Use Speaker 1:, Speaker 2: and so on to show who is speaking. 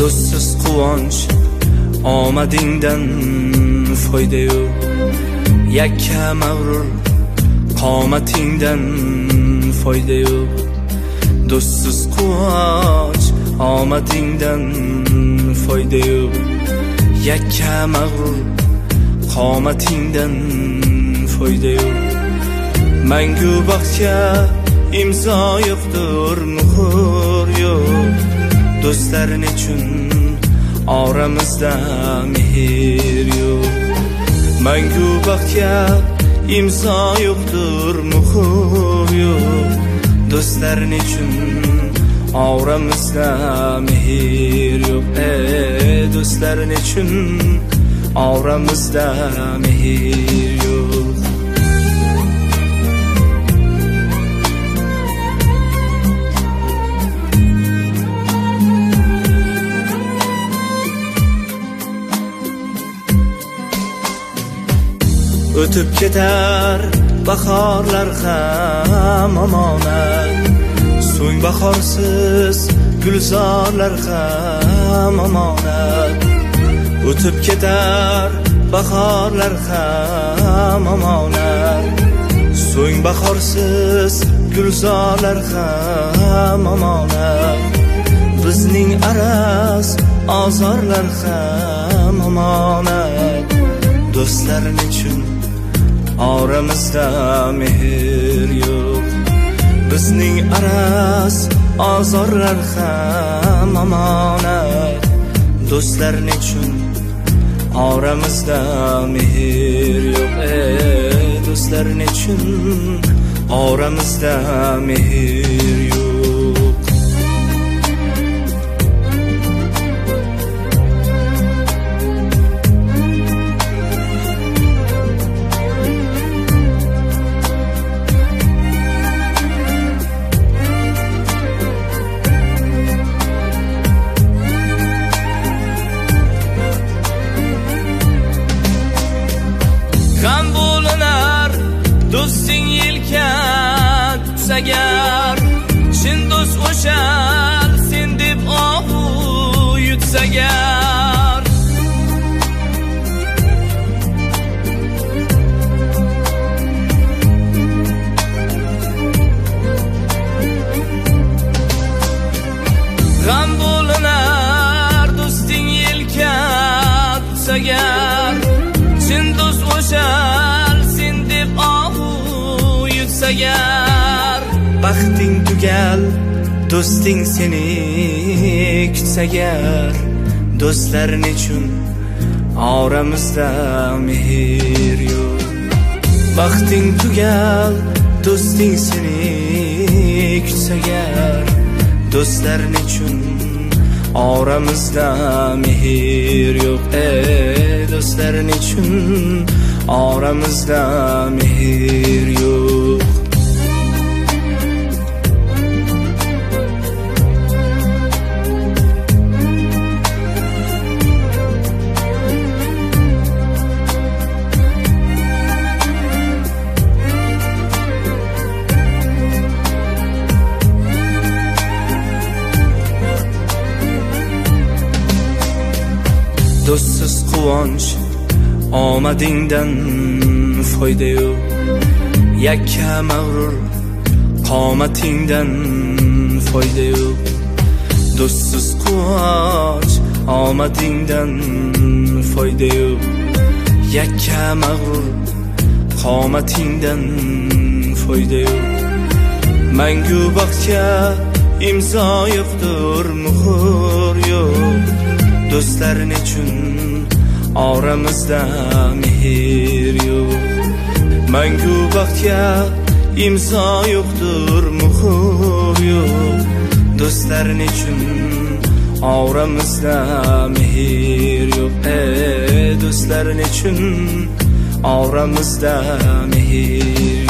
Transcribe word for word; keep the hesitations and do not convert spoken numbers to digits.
Speaker 1: do'stsiz quvonch omadingdan foyda yo'q. Yakka mag'rur qomatingdan foyda yo'q. Do'stsiz quvonch omadingdan foyda yo'q. Yakka mag'rur qomatingdan foyda yo'q. Mangu baxtga imzo yo'qdir, muhr yo'q. Do'stlaring uchun oramizda mehr yo'q. Mangu baxtga imzo yo'qdir, muhr yo'q. Do'stlaring uchun oramizda mehr yo'q. Ey do'stlaring uchun oramizda mehr yo'q. O'tib ketar bahorlar ham omonat, so'ng bahorsiz gulzorlar ham omonat. O'tib ketar bahorlar ham omonat, so'ng bahorsiz gulzorlar ham omonat. Bizning araz ozorlar ham omonat. Do'stlaring uchun oramizda mehr yo'q. Bizning araz ozorlar ham omonat. Do'stlaring uchun oramizda mehr yo'q. Ey do'stlaring uchun oramizda mehr yo'q. G'am bo'linar do'sting yelka tutsagar, chin do'st o'shal sen deb ohu yutsagar. G'am bo'linar do'sting yelka tutsagar, chin do'st o'shal sen deb ohu yutsagar. Baxting tugal do'sting seni kutsagar, do'stlaring uchun oramizda mehr yo'q. Baxting tugal do'sting seni kutsagar, do'stlaring uchun oramizda mehr yo'q. Ey do'stlaring uchun oramizda mehr yo'q. Do'stsiz quvonch omadingdan foyda yo'q. Yakka mag'rur qomatingdan foyda yo'q. Do'stsiz quvonch omadingdan foyda yo'q. Yakka mag'rur qomatingdan foyda yo'q. Mangu baxtga imzo yo'qdir, muhr yo'q. Do'stlaring uchun oramizda mehr yo'q. Mangu baxtga imzo yo'qdir, muhr yo'q. Do'stlaring uchun oramizda mehr yo'q. Ey do'stlaring uchun oramizda mehr